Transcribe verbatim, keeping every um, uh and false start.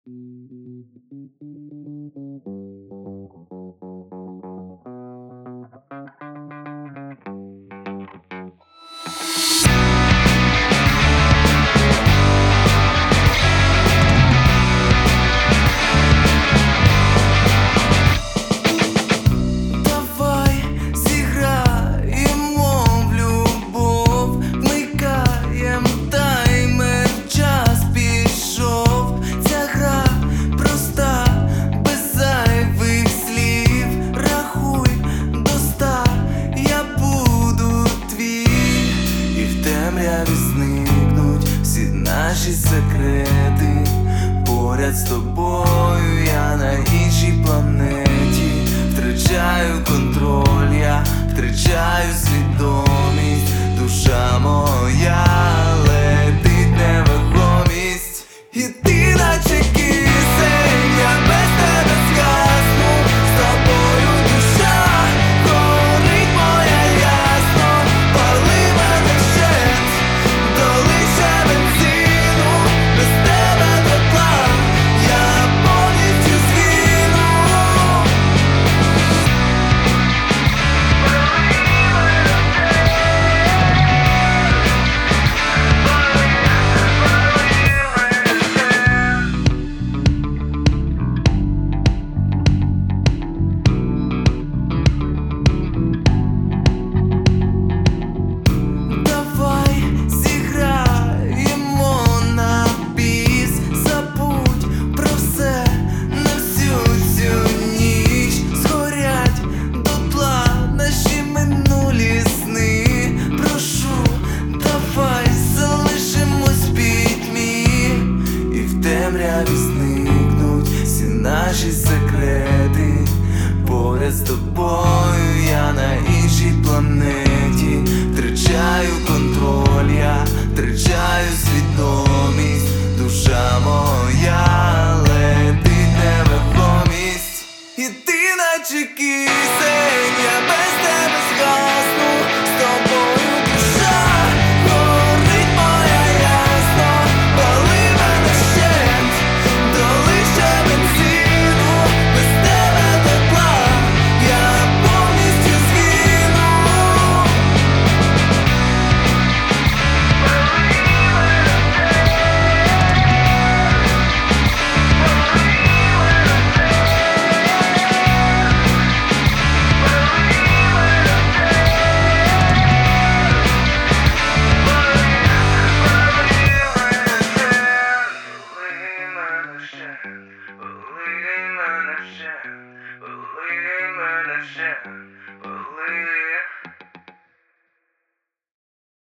Зникнуть всі наші секрети. Поряд з тобою я на іншій планеті. Втрачаю контроль, я втрачаю свідомість. Душа моя летить невагомість. І ти наче кисень, я без тебе згасну. З тобою душа горить моя ясно. Пали мене вщент, доли ще бензину. Без тебе дотла я повністю згину. Давай зіграємо на біс. Забудь про все на всю цю ніч. Згорять дотла наші минулі сни. Прошу, давай залишимось в пітьмі. І в темряві зникнуть всі наші секрети. Поряд з тобою я на іншій планеті. Втрачаю контроль, я втрачаю свідомість. Душа моя летить невагомість. І ти наче кисень, я без тебе згасну. З тобою душа горить моя ясно. Пали мене вщент, доли ще бензину. Без тебе дотла я повністю згину. Believe